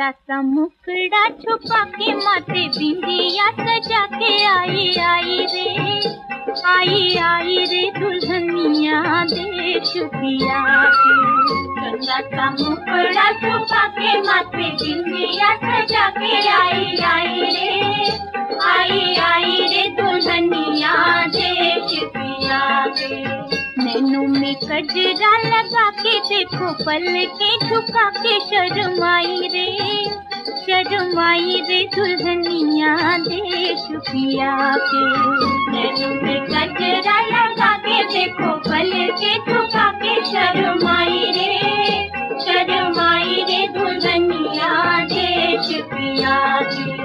चंदा सा मुखड़ा छुपा के माथे बिंदिया सजा के आई आई रे दुल्हनिया देख पिया के। चंदा सा मुखड़ा छुपा के माथे बिंदिया सजा के आई रे दुल्हनिया देख पिया के। नैनों में कजरा लगा के देखो पल के झुका के शर्माई रे दुल्हनिया देख पिया के। नैनों में कजरा लगा के देखो पल के झुका के शर्माई रे दुल्हनिया देख पिया के।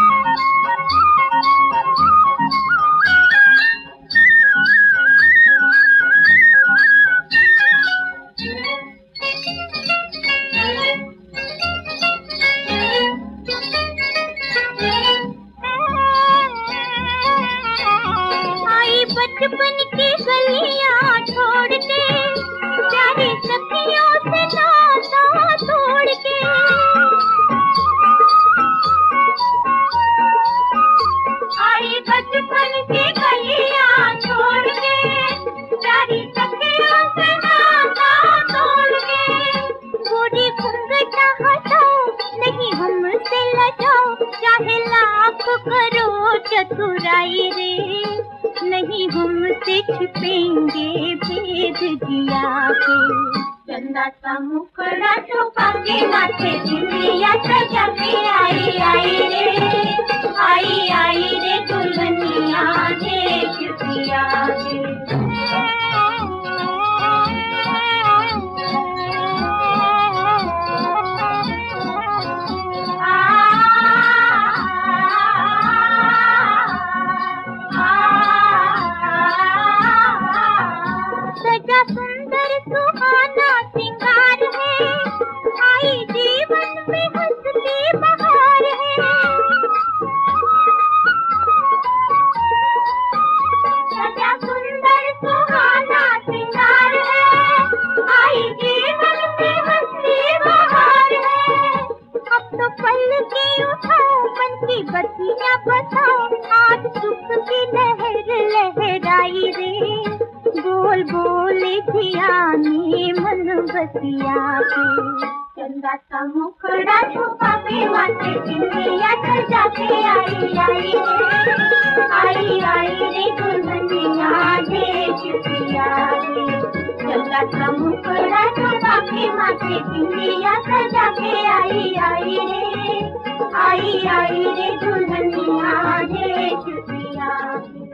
बचपन की गलियां छोड़ के प्यारी सखियों से नाता तोड़ के आई बचपन की गलियां छोड़ के प्यारी सखियों से नाता तोड़ के। पूरी घूंघटा हटाओ नहीं हमसे लजाओ चाहे लाख करो चतुराई रे नहीं हमसे छिपेंगे भेद जिया के। चंदा सा मुखड़ा छुपा के माथे बिंदिया सजा के आई रे दुल्हनिया देख पिया के। सजा सुंदर सुहाना सिंगार है आई जीवन में हंसती बहार है। सजा सुंदर सुहाना सिंगार है आई जीवन में हंसती बहार है। अब तो पल की उठाओ मन की बत्तियां बताओ आज सुख की लहर लहराई रे बोल बोले धियानी मन बसिया के। चंदा सा मुखड़ा छुपा के माथे बिंदिया सजा के आई रे दुल्हनिया देख पिया के। चंदा सा मुखड़ा छुपा के माथे बिंदिया सजा के आई रे दुल्हनिया देख पिया के।